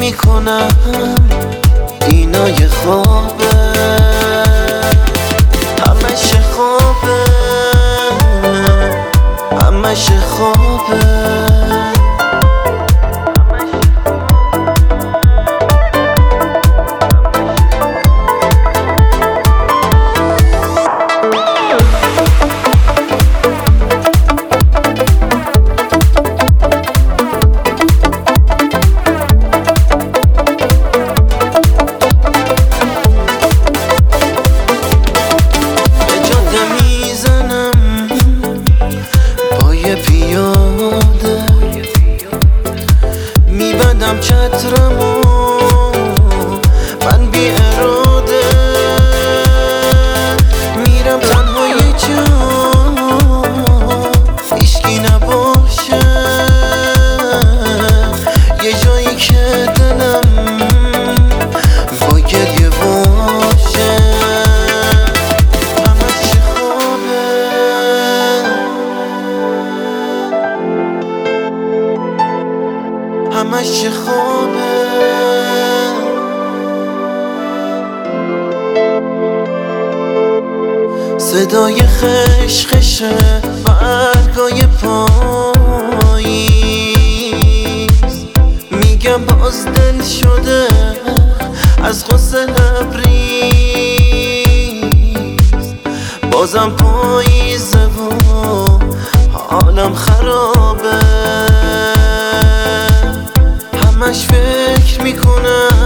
میکنم اینا یه خوابه، همش خوابه، همش خوابه. میبندم چترمو من بی اراده، میرم تنها یه جا هیچکی نباشه، یه جایی که دلم با گریه باشه. همش خوابه، همش خوابه. صدای خشخش برگای پاییز، میگم باز دل شده از غصه لبریز، بازم پاییزه و حالم خرابه. همش فکر میکنم